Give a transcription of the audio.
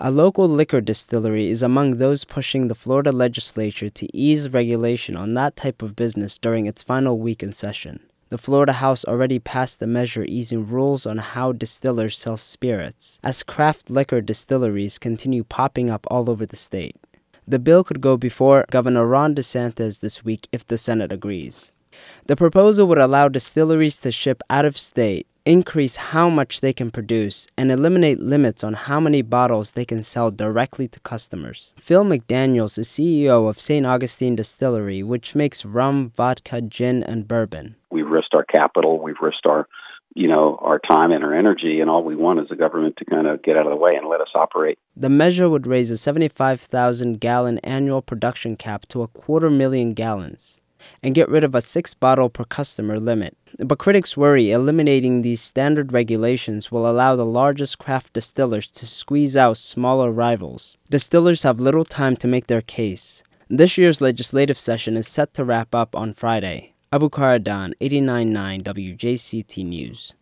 A local liquor distillery is among those pushing the Florida legislature to ease regulation on that type of business during its final week in session. The Florida House already passed a measure easing rules on how distillers sell spirits, as craft liquor distilleries continue popping up all over the state. The bill could go before Governor Ron DeSantis this week if the Senate agrees. The proposal would allow distilleries to ship out of state, increase how much they can produce, and eliminate limits on how many bottles they can sell directly to customers. Phil McDaniels is CEO of St. Augustine Distillery, which makes rum, vodka, gin, and bourbon. We've risked our capital, we've risked our time and our energy, and all we want is the government to kind of get out of the way and let us operate. The measure would raise a 75,000-gallon annual production cap to 250,000 gallons and get rid of a 6-bottle per customer limit. But critics worry eliminating these standard regulations will allow the largest craft distillers to squeeze out smaller rivals. Distillers have little time to make their case. This year's legislative session is set to wrap up on Friday. Abu Karadan, 89.9 WJCT News.